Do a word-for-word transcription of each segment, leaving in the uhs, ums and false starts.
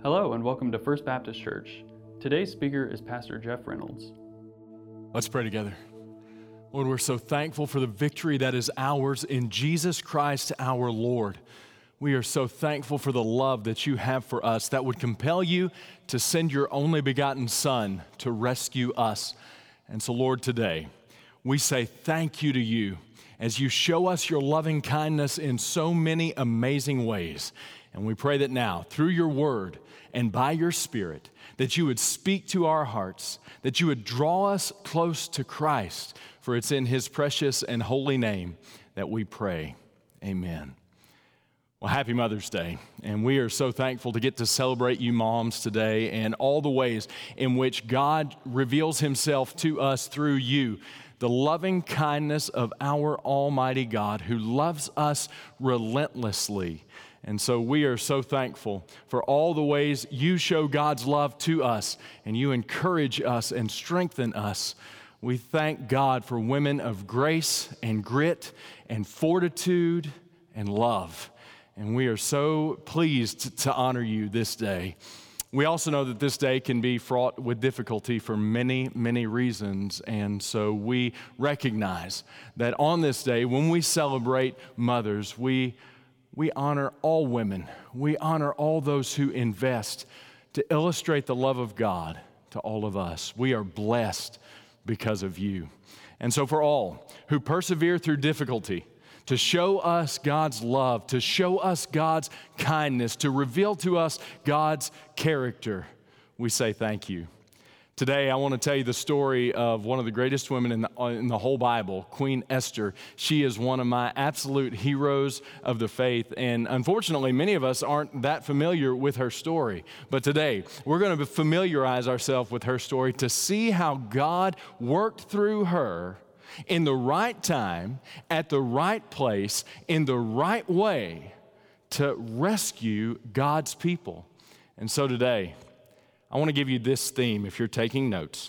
Hello and welcome to First Baptist Church. Today's speaker is Pastor Jeff Reynolds. Let's pray together. Lord, we're so thankful for the victory that is ours in Jesus Christ our Lord. We are so thankful for the love that you have for us that would compel you to send your only begotten Son to rescue us. And so, Lord, today we say thank you to you as you show us your loving kindness in so many amazing ways. And we pray that now, through your word and by your Spirit, that you would speak to our hearts, that you would draw us close to Christ, for it's in his precious and holy name that we pray. Amen. Well, happy Mother's Day, and we are so thankful to get to celebrate you moms today and all the ways in which God reveals himself to us through you. The loving kindness of our Almighty God who loves us relentlessly. And so we are so thankful for all the ways you show God's love to us and you encourage us and strengthen us. We thank God for women of grace and grit and fortitude and love. And we are so pleased to honor you this day. We also know that this day can be fraught with difficulty for many, many reasons. And so we recognize that on this day, when we celebrate mothers, we We honor all women. We honor all those who invest to illustrate the love of God to all of us. We are blessed because of you. And so for all who persevere through difficulty, to show us God's love, to show us God's kindness, to reveal to us God's character, we say thank you. Today, I want to tell you the story of one of the greatest women in the, in the whole Bible, Queen Esther. She is one of my absolute heroes of the faith, and unfortunately, many of us aren't that familiar with her story. But today, we're going to familiarize ourselves with her story to see how God worked through her in the right time, at the right place, in the right way to rescue God's people. And so today, I want to give you this theme if you're taking notes.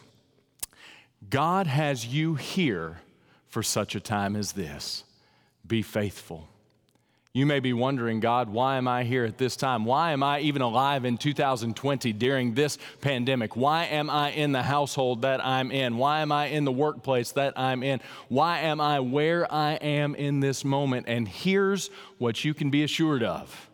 God has you here for such a time as this. Be faithful. You may be wondering, God, why am I here at this time? Why am I even alive in two thousand twenty during this pandemic? Why am I in the household that I'm in? Why am I in the workplace that I'm in? Why am I where I am in this moment? And here's what you can be assured of.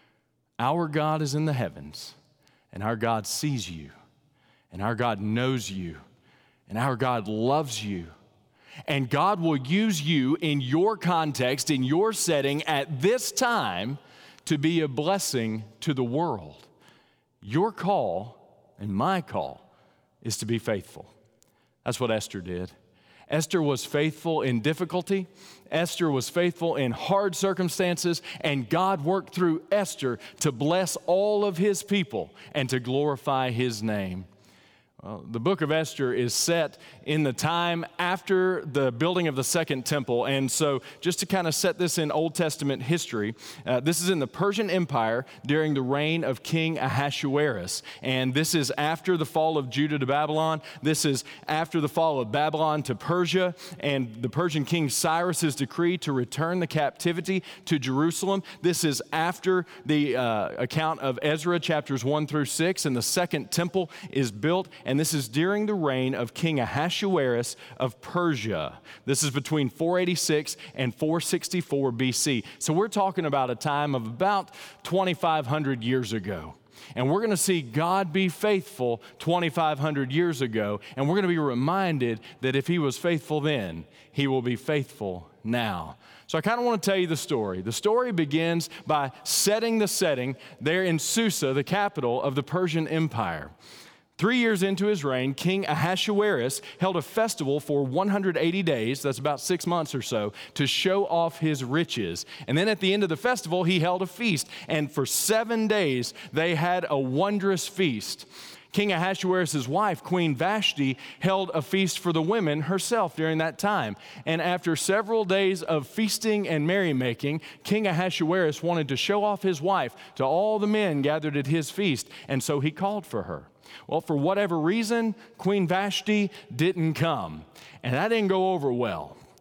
Our God is in the heavens. And our God sees you, and our God knows you, and our God loves you. And God will use you in your context, in your setting at this time to be a blessing to the world. Your call and my call is to be faithful. That's what Esther did. Esther was faithful in difficulty. Esther was faithful in hard circumstances, and God worked through Esther to bless all of his people and to glorify his name. Well, the book of Esther is set in the time after the building of the Second Temple. And so just to kind of set this in Old Testament history, uh, this is in the Persian Empire during the reign of King Ahasuerus. And this is after the fall of Judah to Babylon. This is after the fall of Babylon to Persia and the Persian king Cyrus's decree to return the captivity to Jerusalem. This is after the uh, account of Ezra chapters one through six, and the Second Temple is built. And And this is during the reign of King Ahasuerus of Persia. This is between four eighty-six and four sixty-four B C. So we're talking about a time of about twenty-five hundred years ago. And we're going to see God be faithful twenty-five hundred years ago. And we're going to be reminded that if he was faithful then, he will be faithful now. So I kind of want to tell you the story. The story begins by setting the setting there in Susa, the capital of the Persian Empire. Three years into his reign, King Ahasuerus held a festival for one hundred eighty days, that's about six months or so, to show off his riches. And then at the end of the festival, he held a feast. And for seven days, they had a wondrous feast. King Ahasuerus' wife, Queen Vashti, held a feast for the women herself during that time. And after several days of feasting and merrymaking, King Ahasuerus wanted to show off his wife to all the men gathered at his feast. And so he called for her. Well, for whatever reason, Queen Vashti didn't come. And that didn't go over well.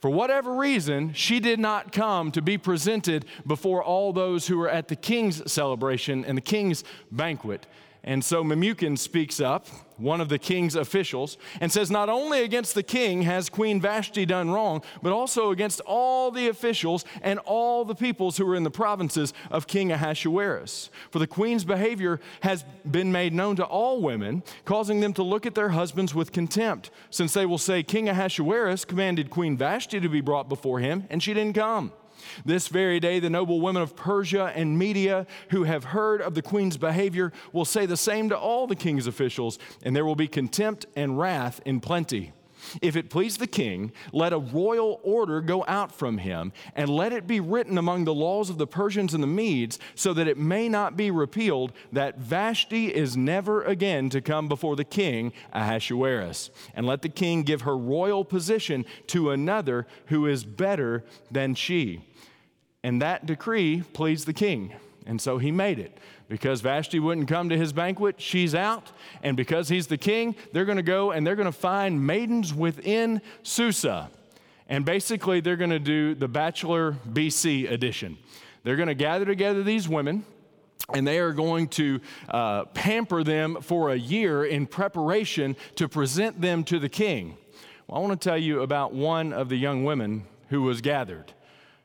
For whatever reason, she did not come to be presented before all those who were at the king's celebration and the king's banquet. And so Memucan speaks up, one of the king's officials, and says, not only against the king has Queen Vashti done wrong, but also against all the officials and all the peoples who were in the provinces of King Ahasuerus. For the queen's behavior has been made known to all women, causing them to look at their husbands with contempt, since they will say, King Ahasuerus commanded Queen Vashti to be brought before him, and she didn't come. This very day, the noble women of Persia and Media who have heard of the queen's behavior will say the same to all the king's officials, and there will be contempt and wrath in plenty. If it please the king, let a royal order go out from him, and let it be written among the laws of the Persians and the Medes, so that it may not be repealed, that Vashti is never again to come before the king Ahasuerus. And let the king give her royal position to another who is better than she. And that decree pleased the king, and so he made it. Because Vashti wouldn't come to his banquet, she's out. And because he's the king, they're going to go and they're going to find maidens within Susa. And basically, they're going to do the Bachelor B C edition. They're going to gather together these women, and they are going to uh, pamper them for a year in preparation to present them to the king. Well, I want to tell you about one of the young women who was gathered.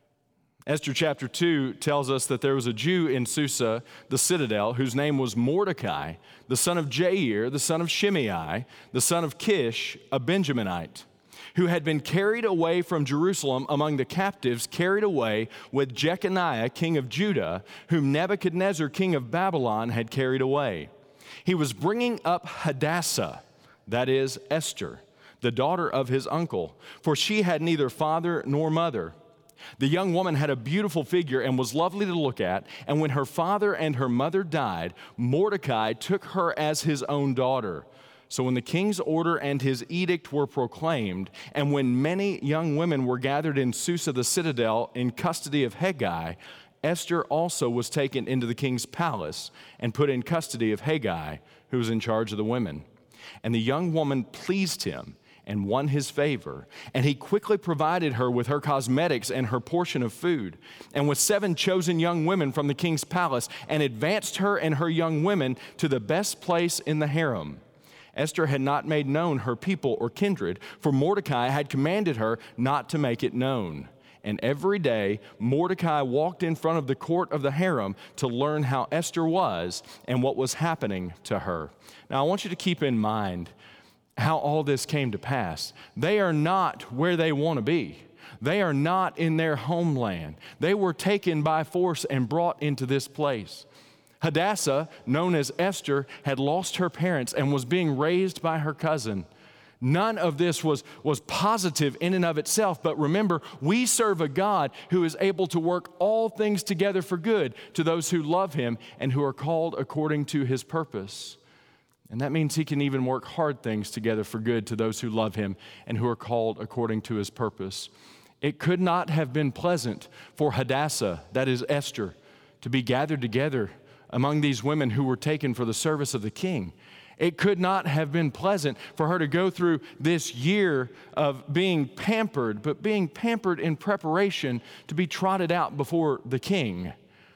Esther chapter two tells us that there was a Jew in Susa, the citadel, whose name was Mordecai, the son of Jair, the son of Shimei, the son of Kish, a Benjaminite, who had been carried away from Jerusalem among the captives, carried away with Jeconiah, king of Judah, whom Nebuchadnezzar, king of Babylon, had carried away. He was bringing up Hadassah, that is, Esther, the daughter of his uncle, for she had neither father nor mother. The young woman had a beautiful figure and was lovely to look at, and when her father and her mother died, Mordecai took her as his own daughter. So when the king's order and his edict were proclaimed, and when many young women were gathered in Susa the citadel in custody of Hegai, Esther also was taken into the king's palace and put in custody of Hegai, who was in charge of the women. And the young woman pleased him and won his favor, and he quickly provided her with her cosmetics and her portion of food, and with seven chosen young women from the king's palace, and advanced her and her young women to the best place in the harem. Esther had not made known her people or kindred, for Mordecai had commanded her not to make it known. And every day, Mordecai walked in front of the court of the harem to learn how Esther was and what was happening to her. Now, I want you to keep in mind how all this came to pass. They are not where they want to be. They are not in their homeland. They were taken by force and brought into this place. Hadassah, known as Esther, had lost her parents and was being raised by her cousin. None of this was, was positive in and of itself, but remember, we serve a God who is able to work all things together for good to those who love him and who are called according to his purpose. And that means he can even work hard things together for good to those who love him and who are called according to his purpose. It could not have been pleasant for Hadassah, that is Esther, to be gathered together among these women who were taken for the service of the king. It could not have been pleasant for her to go through this year of being pampered, but being pampered in preparation to be trotted out before the king.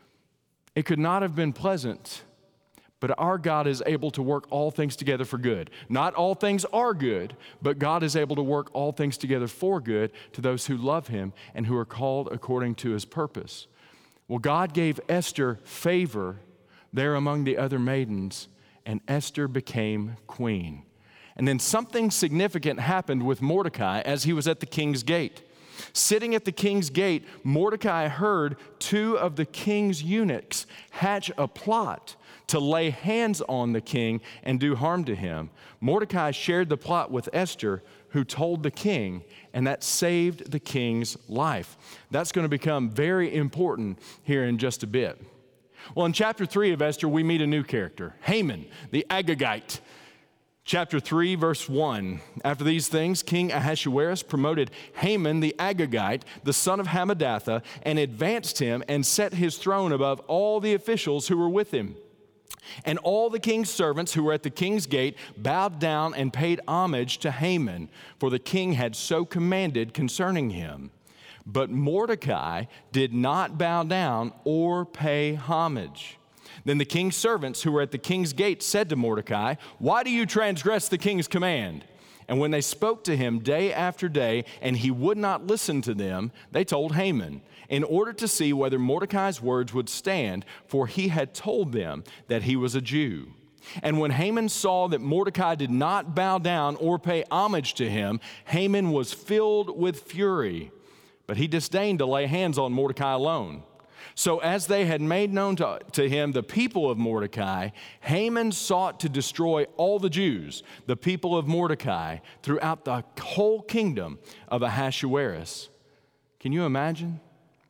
It could not have been pleasant. But our God is able to work all things together for good. Not all things are good, but God is able to work all things together for good to those who love him and who are called according to his purpose. Well, God gave Esther favor there among the other maidens, and Esther became queen. And then something significant happened with Mordecai as he was at the king's gate. Sitting at the king's gate, Mordecai heard two of the king's eunuchs hatch a plot to lay hands on the king and do harm to him. Mordecai shared the plot with Esther, who told the king, and that saved the king's life. That's going to become very important here in just a bit. Well, in chapter three of Esther, we meet a new character, Haman, the Agagite. Chapter three, verse one, after these things, King Ahasuerus promoted Haman the Agagite, the son of Hammedatha, and advanced him and set his throne above all the officials who were with him. And all the king's servants who were at the king's gate bowed down and paid homage to Haman, for the king had so commanded concerning him. But Mordecai did not bow down or pay homage. Then the king's servants who were at the king's gate said to Mordecai, "Why do you transgress the king's command?" And when they spoke to him day after day, and he would not listen to them, they told Haman, in order to see whether Mordecai's words would stand, for he had told them that he was a Jew. And when Haman saw that Mordecai did not bow down or pay homage to him, Haman was filled with fury. But he disdained to lay hands on Mordecai alone. So as they had made known to, to him the people of Mordecai, Haman sought to destroy all the Jews, the people of Mordecai, throughout the whole kingdom of Ahasuerus. Can you imagine?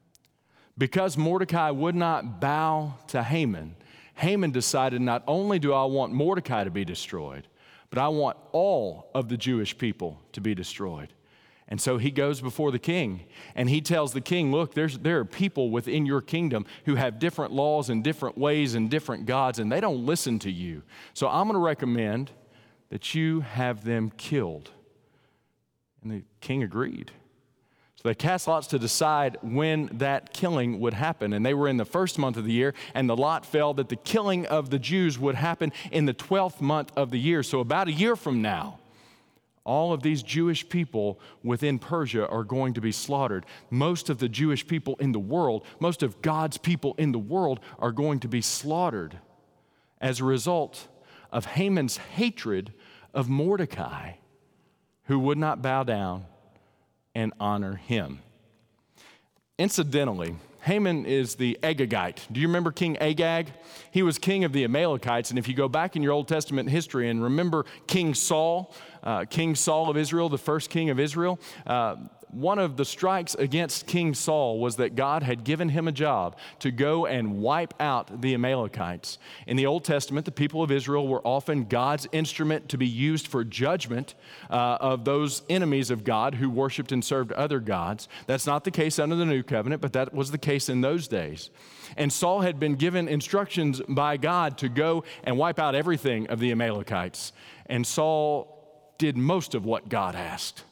Because Mordecai would not bow to Haman, Haman decided, not only do I want Mordecai to be destroyed, but I want all of the Jewish people to be destroyed. And so he goes before the king, and he tells the king, look, there's, there are people within your kingdom who have different laws and different ways and different gods, and they don't listen to you. So I'm going to recommend that you have them killed. And the king agreed. So they cast lots to decide when that killing would happen. And they were in the first month of the year, and the lot fell that the killing of the Jews would happen in the twelfth month of the year. So about a year from now, all of these Jewish people within Persia are going to be slaughtered. Most of the Jewish people in the world, most of God's people in the world are going to be slaughtered as a result of Haman's hatred of Mordecai, who would not bow down and honor him. Incidentally, Haman is the Agagite. Do you remember King Agag? He was king of the Amalekites, and if you go back in your Old Testament history and remember King Saul, uh, King Saul of Israel, the first king of Israel, uh, one of the strikes against King Saul was that God had given him a job to go and wipe out the Amalekites. In the Old Testament, the people of Israel were often God's instrument to be used for judgment uh, of those enemies of God who worshiped and served other gods. That's not the case under the New Covenant, but that was the case in those days. And Saul had been given instructions by God to go and wipe out everything of the Amalekites. And Saul did most of what God asked.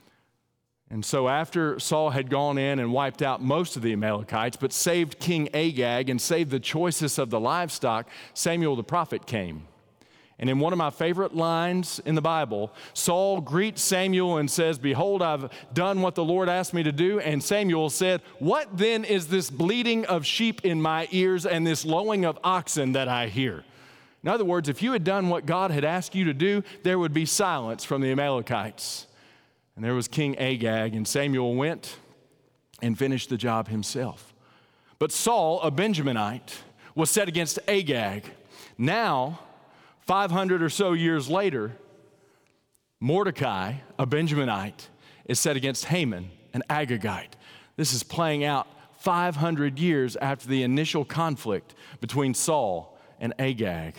And so after Saul had gone in and wiped out most of the Amalekites, but saved King Agag and saved the choicest of the livestock, Samuel the prophet came. And in one of my favorite lines in the Bible, Saul greets Samuel and says, "Behold, I've done what the Lord asked me to do." And Samuel said, "What then is this bleating of sheep in my ears and this lowing of oxen that I hear?" In other words, if you had done what God had asked you to do, there would be silence from the Amalekites. And there was King Agag, and Samuel went and finished the job himself. But Saul, a Benjaminite, was set against Agag. Now, five hundred or so years later, Mordecai, a Benjaminite, is set against Haman, an Agagite. This is playing out five hundred years after the initial conflict between Saul and Agag.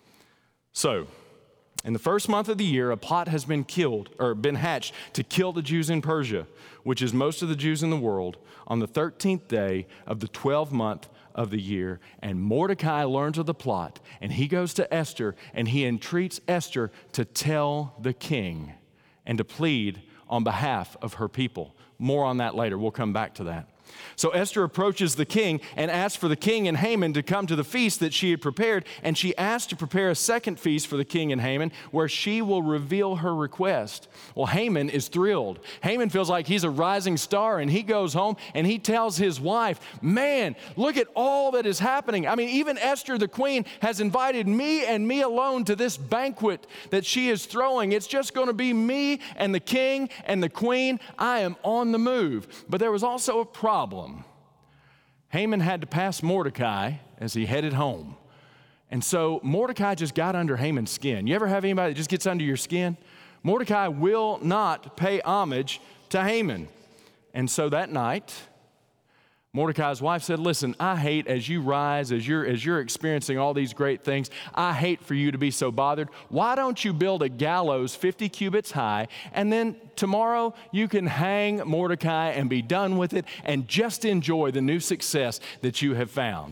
So, in the first month of the year, a plot has been killed or been hatched to kill the Jews in Persia, which is most of the Jews in the world, on the thirteenth day of the twelfth month of the year. And Mordecai learns of the plot, and he goes to Esther, and he entreats Esther to tell the king and to plead on behalf of her people. More on that later. We'll come back to that. So Esther approaches the king and asks for the king and Haman to come to the feast that she had prepared, and she asked to prepare a second feast for the king and Haman where she will reveal her request. Well, Haman is thrilled. Haman feels like he's a rising star, and he goes home and he tells his wife, "Man, look at all that is happening. I mean, even Esther the queen has invited me and me alone to this banquet that she is throwing. It's just going to be me and the king and the queen. I am on the move." But there was also a problem. Problem. Haman had to pass Mordecai as he headed home. And so Mordecai just got under Haman's skin. You ever have anybody that just gets under your skin? Mordecai will not pay homage to Haman. And so that night, Mordecai's wife said, "Listen, I hate as you rise, as you're, as you're experiencing all these great things, I hate for you to be so bothered. Why don't you build a gallows fifty cubits high, and then tomorrow you can hang Mordecai and be done with it and just enjoy the new success that you have found."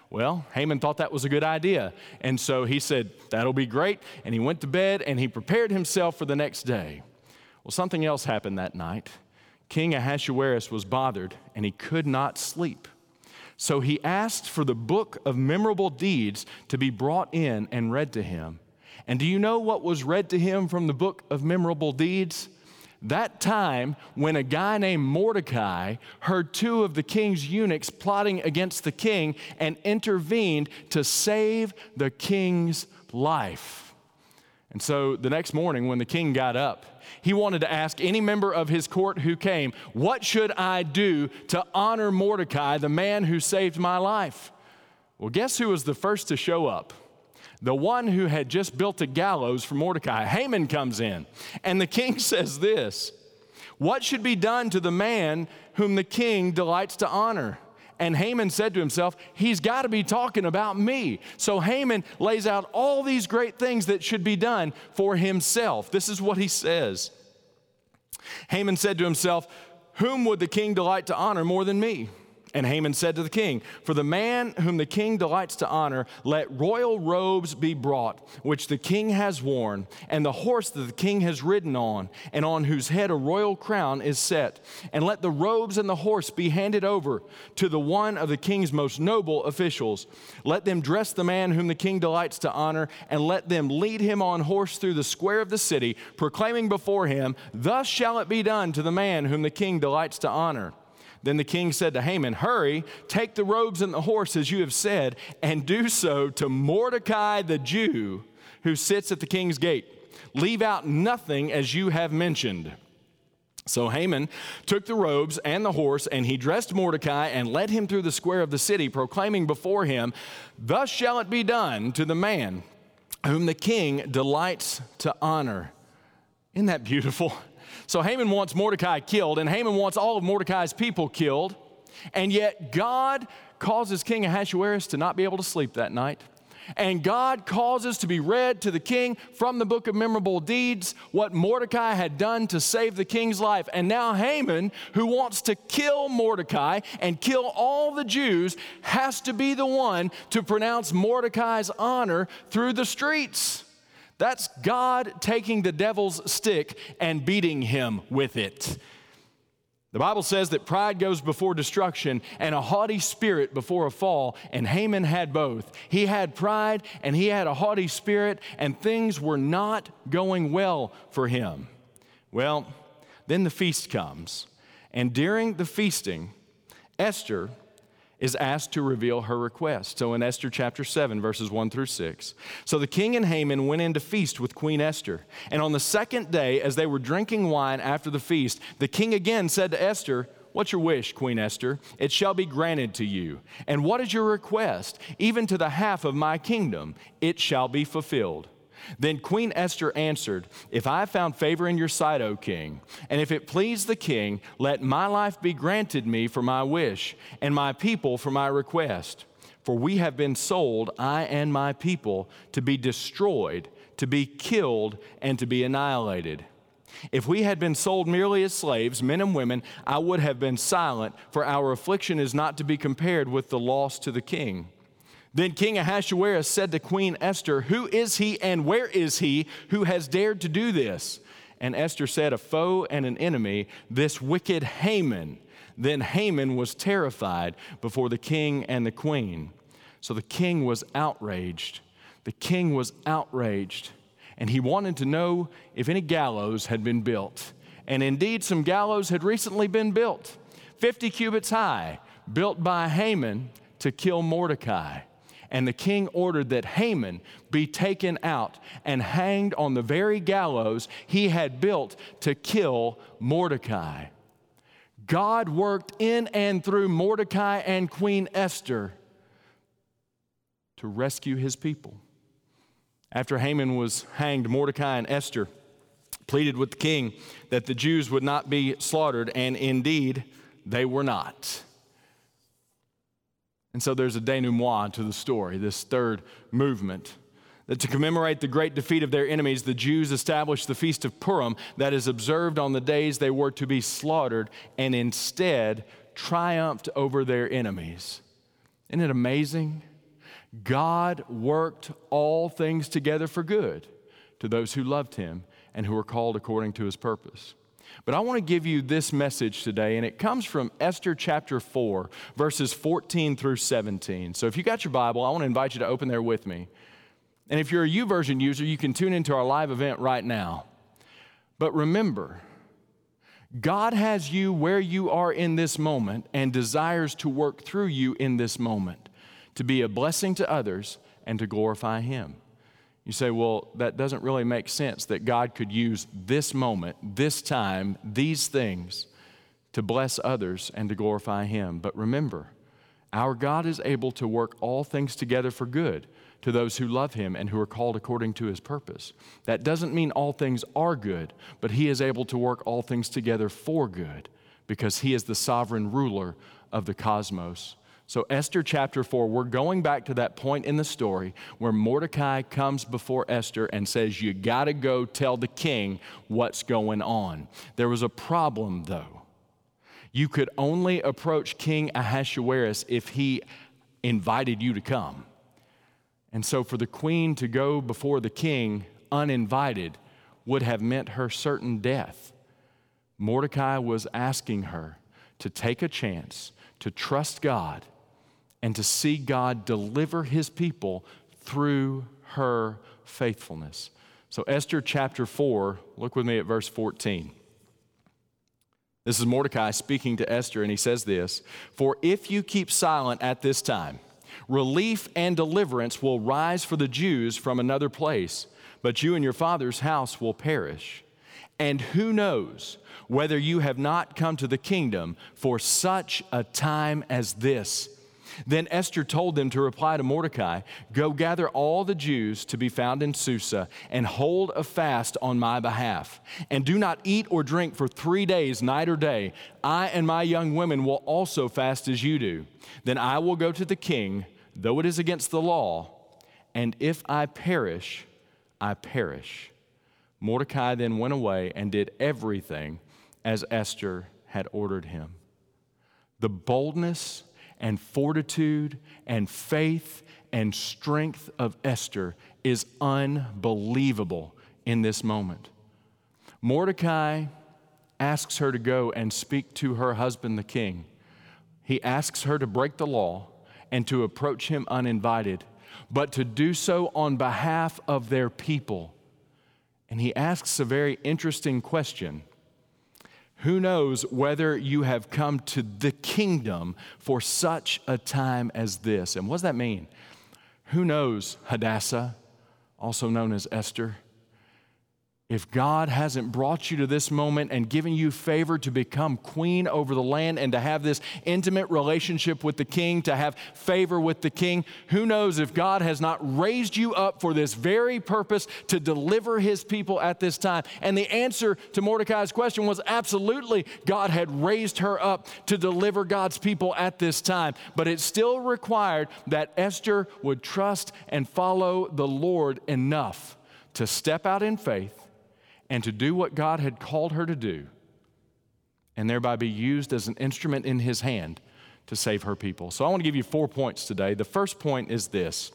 Well, Haman thought that was a good idea. And so he said, that'll be great. And he went to bed and he prepared himself for the next day. Well, something else happened that night. King Ahasuerus was bothered and he could not sleep. So he asked for the book of memorable deeds to be brought in and read to him. And do you know what was read to him from the book of memorable deeds? That time when a guy named Mordecai heard two of the king's eunuchs plotting against the king and intervened to save the king's life. And so the next morning when the king got up, he wanted to ask any member of his court who came, what should I do to honor Mordecai, the man who saved my life? Well, guess who was the first to show up? The one who had just built a gallows for Mordecai. Haman comes in, and the king says this, what should be done to the man whom the king delights to honor? And Haman said to himself, he's got to be talking about me. So Haman lays out all these great things that should be done for himself. This is what he says. Haman said to himself, whom would the king delight to honor more than me? And Haman said to the king, for the man whom the king delights to honor, let royal robes be brought, which the king has worn, and the horse that the king has ridden on, and on whose head a royal crown is set. And let the robes and the horse be handed over to the one of the king's most noble officials. Let them dress the man whom the king delights to honor, and let them lead him on horse through the square of the city, proclaiming before him, thus shall it be done to the man whom the king delights to honor. Then the king said to Haman, hurry, take the robes and the horse as you have said, and do so to Mordecai the Jew who sits at the king's gate. Leave out nothing as you have mentioned. So Haman took the robes and the horse, and he dressed Mordecai and led him through the square of the city, proclaiming before him, thus shall it be done to the man whom the king delights to honor. Isn't that beautiful? So Haman wants Mordecai killed, and Haman wants all of Mordecai's people killed, and yet God causes King Ahasuerus to not be able to sleep that night. And God causes to be read to the king from the book of memorable deeds what Mordecai had done to save the king's life. And now Haman, who wants to kill Mordecai and kill all the Jews, has to be the one to pronounce Mordecai's honor through the streets. That's God taking the devil's stick and beating him with it. The Bible says that pride goes before destruction and a haughty spirit before a fall, and Haman had both. He had pride and he had a haughty spirit, and things were not going well for him. Well, then the feast comes, and during the feasting, Esther is asked to reveal her request. So in Esther chapter seven, verses one through six. So the king and Haman went in to feast with Queen Esther. And on the second day, as they were drinking wine after the feast, the king again said to Esther, what's your wish, Queen Esther? It shall be granted to you. And what is your request? Even to the half of my kingdom, it shall be fulfilled. Then Queen Esther answered, if I have found favor in your sight, O king, and if it please the king, let my life be granted me for my wish, and my people for my request. For we have been sold, I and my people, to be destroyed, to be killed, and to be annihilated. If we had been sold merely as slaves, men and women, I would have been silent, for our affliction is not to be compared with the loss to the king. Then King Ahasuerus said to Queen Esther, who is he and where is he who has dared to do this? And Esther said, a foe and an enemy, this wicked Haman. Then Haman was terrified before the king and the queen. So the king was outraged. The king was outraged, and he wanted to know if any gallows had been built. And indeed, some gallows had recently been built, fifty cubits high, built by Haman to kill Mordecai. And the king ordered that Haman be taken out and hanged on the very gallows he had built to kill Mordecai. God worked in and through Mordecai and Queen Esther to rescue his people. After Haman was hanged, Mordecai and Esther pleaded with the king that the Jews would not be slaughtered, and indeed, they were not. And so there's a denouement to the story, this third movement, that to commemorate the great defeat of their enemies, the Jews established the Feast of Purim that is observed on the days they were to be slaughtered, and instead triumphed over their enemies. Isn't it amazing? God worked all things together for good to those who loved him and who were called according to his purpose. But I want to give you this message today, and it comes from Esther chapter four, verses fourteen through seventeen. So if you got your Bible, I want to invite you to open there with me. And if you're a YouVersion user, you can tune into our live event right now. But remember, God has you where you are in this moment and desires to work through you in this moment to be a blessing to others and to glorify him. You say, well, that doesn't really make sense that God could use this moment, this time, these things to bless others and to glorify him. But remember, our God is able to work all things together for good to those who love him and who are called according to his purpose. That doesn't mean all things are good, but he is able to work all things together for good because he is the sovereign ruler of the cosmos. So Esther chapter four, we're going back to that point in the story where Mordecai comes before Esther and says, you got to go tell the king what's going on. There was a problem, though. You could only approach King Ahasuerus if he invited you to come. And so for the queen to go before the king uninvited would have meant her certain death. Mordecai was asking her to take a chance, to trust God, and to see God deliver his people through her faithfulness. So Esther chapter four, look with me at verse fourteen. This is Mordecai speaking to Esther, and he says this, "For if you keep silent at this time, relief and deliverance will rise for the Jews from another place, but you and your father's house will perish. And who knows whether you have not come to the kingdom for such a time as this?" Then Esther told them to reply to Mordecai, "Go gather all the Jews to be found in Susa and hold a fast on my behalf. And do not eat or drink for three days, night or day. I and my young women will also fast as you do. Then I will go to the king, though it is against the law, and if I perish, I perish." Mordecai then went away and did everything as Esther had ordered him. The boldness and fortitude and faith and strength of Esther is unbelievable in this moment. Mordecai asks her to go and speak to her husband, the king. He asks her to break the law and to approach him uninvited, but to do so on behalf of their people. And he asks a very interesting question. Who knows whether you have come to the kingdom for such a time as this? And what does that mean? Who knows, Hadassah, also known as Esther? If God hasn't brought you to this moment and given you favor to become queen over the land and to have this intimate relationship with the king, to have favor with the king, who knows if God has not raised you up for this very purpose to deliver his people at this time? And the answer to Mordecai's question was absolutely, God had raised her up to deliver God's people at this time. But it still required that Esther would trust and follow the Lord enough to step out in faith and to do what God had called her to do, and thereby be used as an instrument in his hand to save her people. So I want to give you four points today. The first point is this: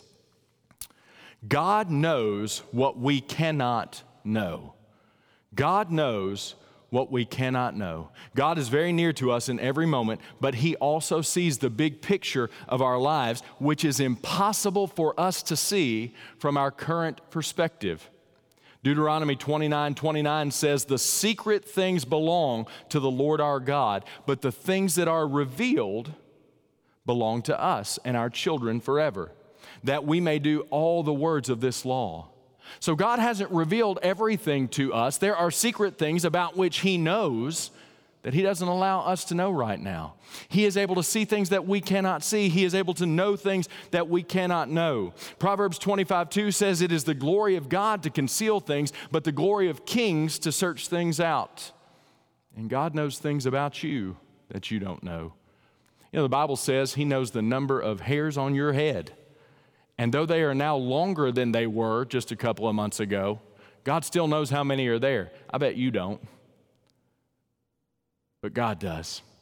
God knows what we cannot know. God knows what we cannot know. God is very near to us in every moment, but he also sees the big picture of our lives, which is impossible for us to see from our current perspective. Deuteronomy twenty-nine twenty-nine says, "The secret things belong to the Lord our God, but the things that are revealed belong to us and our children forever, that we may do all the words of this law." So God hasn't revealed everything to us. There are secret things about which he knows that he doesn't allow us to know right now. He is able to see things that we cannot see. He is able to know things that we cannot know. Proverbs twenty-five two says, "It is the glory of God to conceal things, but the glory of kings to search things out." And God knows things about you that you don't know. You know, the Bible says he knows the number of hairs on your head. And though they are now longer than they were just a couple of months ago, God still knows how many are there. I bet you don't. But God does.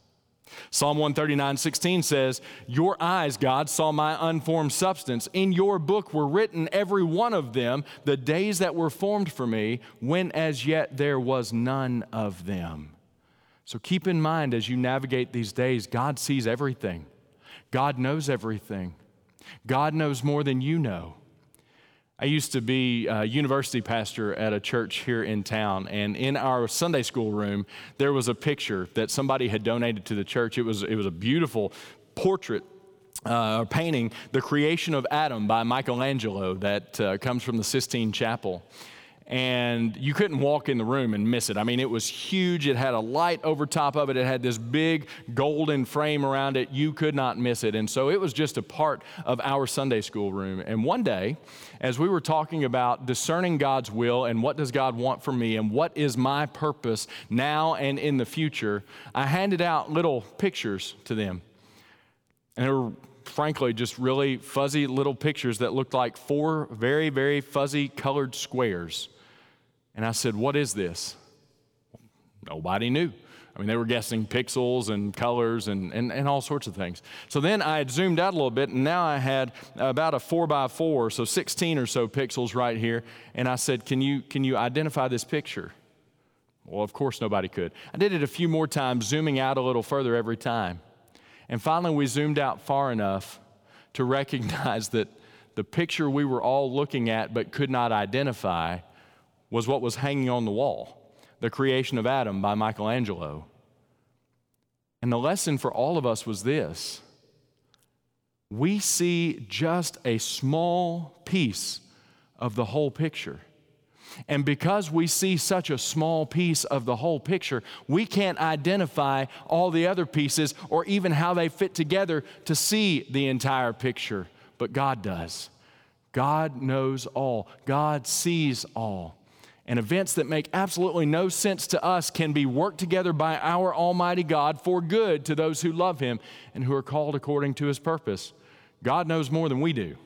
Psalm one thirty-nine, sixteen says, your eyes, God, saw my unformed substance. In your book were written, every one of them, the days that were formed for me, when as yet there was none of them. So keep in mind as you navigate these days, God sees everything. God knows everything. God knows more than you know. I used to be a university pastor at a church here in town, and in our Sunday school room, there was a picture that somebody had donated to the church. It was, it was a beautiful portrait uh, painting, The Creation of Adam by Michelangelo, that uh, comes from the Sistine Chapel. And you couldn't walk in the room and miss it. I mean, it was huge. It had a light over top of it. It had this big golden frame around it. You could not miss it. And so it was just a part of our Sunday school room. And one day, as we were talking about discerning God's will and what does God want from me and what is my purpose now and in the future, I handed out little pictures to them. And they were frankly just really fuzzy little pictures that looked like four very, very fuzzy colored squares. And I said, what is this? Nobody knew. I mean, they were guessing pixels and colors and, and, and all sorts of things. So then I had zoomed out a little bit, and now I had about a four by four, so sixteen or so pixels right here. And I said, can you, can you identify this picture? Well, of course nobody could. I did it a few more times, zooming out a little further every time. And finally, we zoomed out far enough to recognize that the picture we were all looking at but could not identify was what was hanging on the wall, The Creation of Adam by Michelangelo. And the lesson for all of us was this: we see just a small piece of the whole picture. And because we see such a small piece of the whole picture, we can't identify all the other pieces or even how they fit together to see the entire picture. But God does. God knows all. God sees all. And events that make absolutely no sense to us can be worked together by our Almighty God for good to those who love Him and who are called according to His purpose. God knows more than we do.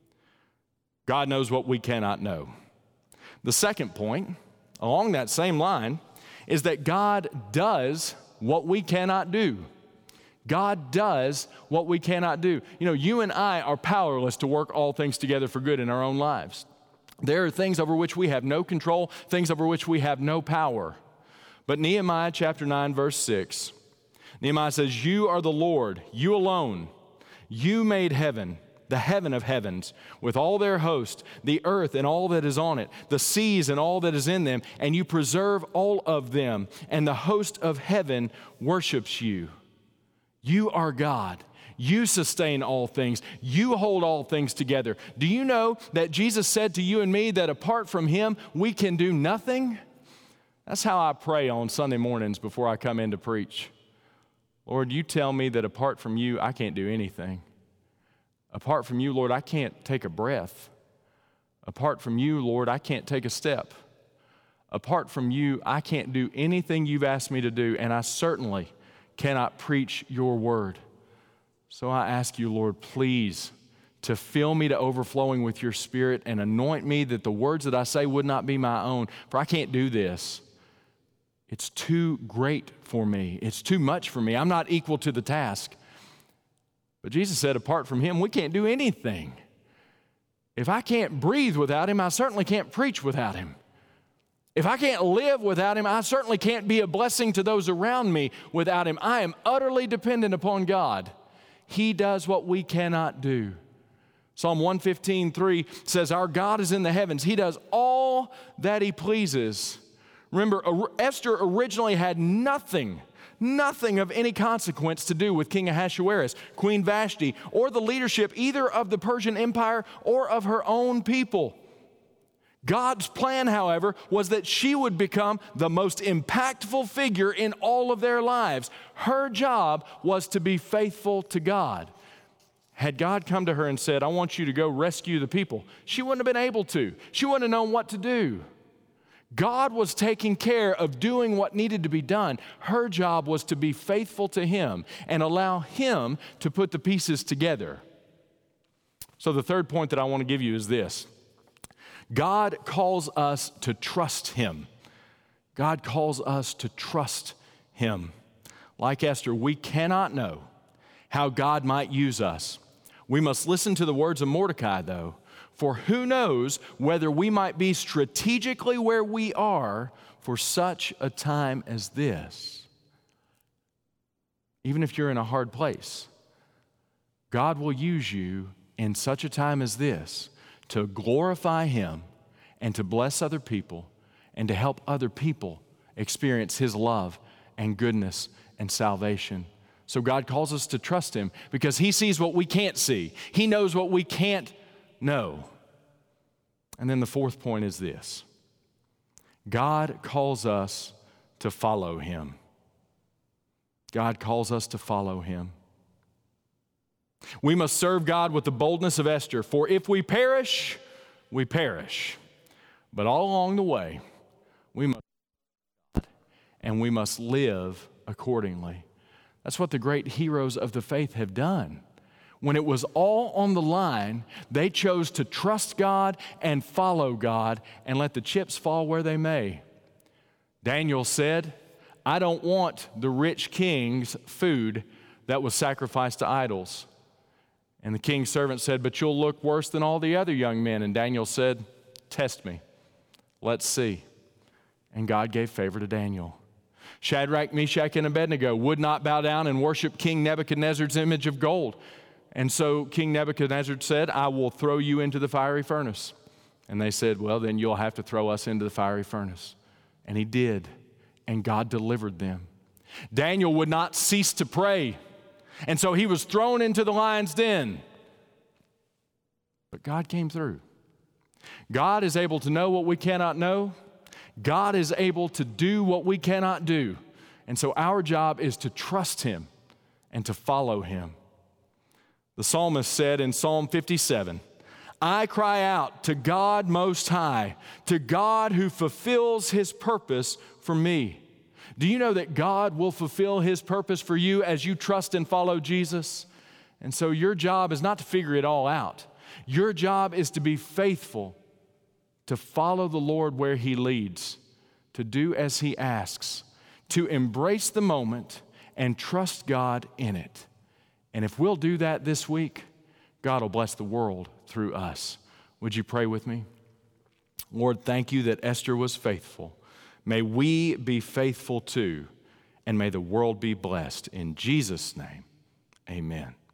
God knows what we cannot know. The second point, along that same line, is that God does what we cannot do. God does what we cannot do. You know, you and I are powerless to work all things together for good in our own lives. There are things over which we have no control, things over which we have no power. But Nehemiah chapter nine, verse six, Nehemiah says, "You are the Lord, you alone. You made heaven, the heaven of heavens, with all their host, the earth and all that is on it, the seas and all that is in them, and you preserve all of them, and the host of heaven worships you. You are God. You sustain all things. You hold all things together." Do you know that Jesus said to you and me that apart from Him, we can do nothing? That's how I pray on Sunday mornings before I come in to preach. Lord, you tell me that apart from you, I can't do anything. Apart from you, Lord, I can't take a breath. Apart from you, Lord, I can't take a step. Apart from you, I can't do anything you've asked me to do, and I certainly cannot preach your word. So I ask you, Lord, please, to fill me to overflowing with your Spirit and anoint me that the words that I say would not be my own, for I can't do this. It's too great for me. It's too much for me. I'm not equal to the task. But Jesus said, apart from Him, we can't do anything. If I can't breathe without Him, I certainly can't preach without Him. If I can't live without Him, I certainly can't be a blessing to those around me without Him. I am utterly dependent upon God. He does what we cannot do. Psalm one fifteen, three says, "Our God is in the heavens. He does all that He pleases." Remember, Esther originally had nothing, nothing of any consequence to do with King Ahasuerus, Queen Vashti, or the leadership either of the Persian Empire or of her own people. God's plan, however, was that she would become the most impactful figure in all of their lives. Her job was to be faithful to God. Had God come to her and said, "I want you to go rescue the people," she wouldn't have been able to. She wouldn't have known what to do. God was taking care of doing what needed to be done. Her job was to be faithful to Him and allow Him to put the pieces together. So the third point that I want to give you is this. God calls us to trust Him. God calls us to trust Him. Like Esther, we cannot know how God might use us. We must listen to the words of Mordecai, though, for who knows whether we might be strategically where we are for such a time as this. Even if you're in a hard place, God will use you in such a time as this to glorify Him and to bless other people and to help other people experience His love and goodness and salvation. So God calls us to trust Him because He sees what we can't see. He knows what we can't know. And then the fourth point is this: God calls us to follow Him. God calls us to follow Him. We must serve God with the boldness of Esther, for if we perish, we perish. But all along the way, we must serve God, and we must live accordingly. That's what the great heroes of the faith have done. When it was all on the line, they chose to trust God and follow God and let the chips fall where they may. Daniel said, I don't want the rich king's food that was sacrificed to idols. And the king's servant said, but you'll look worse than all the other young men. And Daniel said, test me. Let's see. And God gave favor to Daniel. Shadrach, Meshach, and Abednego would not bow down and worship King Nebuchadnezzar's image of gold. And so King Nebuchadnezzar said, I will throw you into the fiery furnace. And they said, well, then you'll have to throw us into the fiery furnace. And he did, and God delivered them. Daniel would not cease to pray, and so he was thrown into the lion's den. But God came through. God is able to know what we cannot know. God is able to do what we cannot do. And so our job is to trust Him and to follow Him. The psalmist said in Psalm fifty-seven, I cry out to God Most High, to God who fulfills His purpose for me. Do you know that God will fulfill His purpose for you as you trust and follow Jesus? And so your job is not to figure it all out. Your job is to be faithful, to follow the Lord where He leads, to do as He asks, to embrace the moment and trust God in it. And if we'll do that this week, God will bless the world through us. Would you pray with me? Lord, thank you that Esther was faithful. May we be faithful too, and may the world be blessed. In Jesus' name, amen.